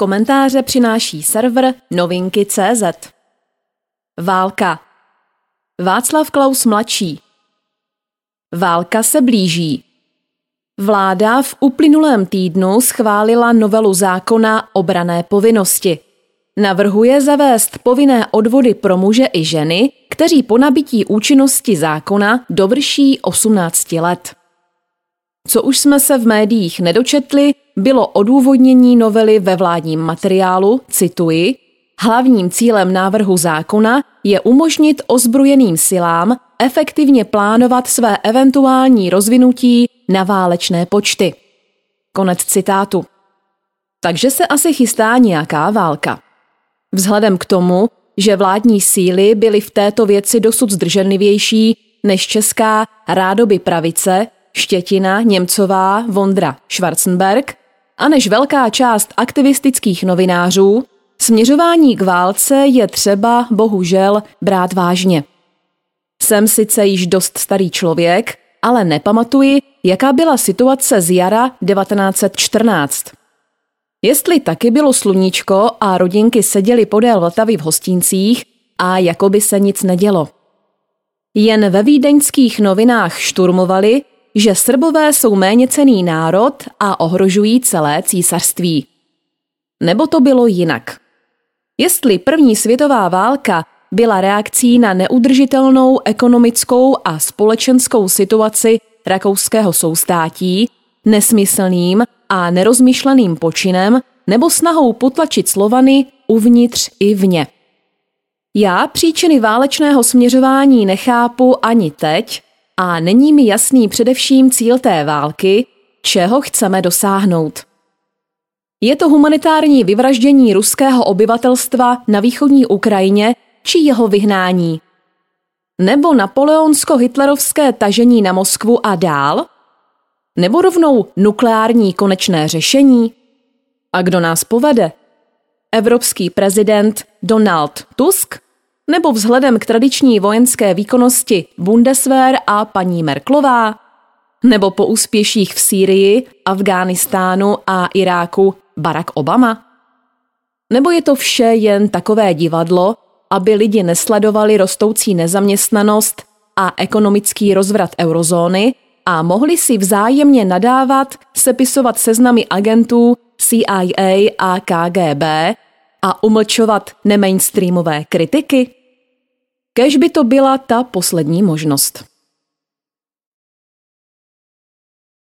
komentáře přináší server Novinky.cz. Válka. Václav Klaus mladší. Válka se blíží. Vláda v uplynulém týdnu schválila novelu zákona o branné povinnosti. Navrhuje zavést povinné odvody pro muže i ženy, kteří po nabytí účinnosti zákona dovrší 18 let. Co už jsme se v médiích nedočetli, bylo odůvodnění novely ve vládním materiálu, cituji, hlavním cílem návrhu zákona je umožnit ozbrojeným silám efektivně plánovat své eventuální rozvinutí na válečné počty. Konec citátu. Takže se asi chystá nějaká válka. Vzhledem k tomu, že vládní síly byly v této věci dosud zdrženlivější než česká rádoby pravice, Štětina, Němcová, Vondra, Schwarzenberg a než velká část aktivistických novinářů, směřování k válce je třeba, bohužel, brát vážně. Jsem sice již dost starý člověk, ale nepamatuji, jaká byla situace z jara 1914. Jestli taky bylo sluníčko a rodinky seděly podél Vltavy v hostíncích a jako by se nic nedělo. Jen ve vídeňských novinách šturmovali, že Srbové jsou méněcenný národ a ohrožují celé císařství. Nebo to bylo jinak. Jestli první světová válka byla reakcí na neudržitelnou ekonomickou a společenskou situaci rakouského soustátí, nesmyslným a nerozmyšleným počinem nebo snahou potlačit Slovany uvnitř i vně. Já příčiny válečného směřování nechápu ani teď a není mi jasný především cíl té války, čeho chceme dosáhnout. Je to humanitární vyvraždění ruského obyvatelstva na východní Ukrajině či jeho vyhnání? Nebo napoleonsko-hitlerovské tažení na Moskvu a dál? Nebo rovnou nukleární konečné řešení? A kdo nás povede? Evropský prezident Donald Tusk? Nebo vzhledem k tradiční vojenské výkonnosti Bundeswehr a paní Merkelová? Nebo po úspěších v Sýrii, Afghánistánu a Iráku Barack Obama? Nebo je to vše jen takové divadlo, aby lidi nesledovali rostoucí nezaměstnanost a ekonomický rozvrat eurozóny a mohli si vzájemně nadávat, sepisovat seznamy agentů CIA a KGB a umlčovat nemainstreamové kritiky? Kéž by to byla ta poslední možnost.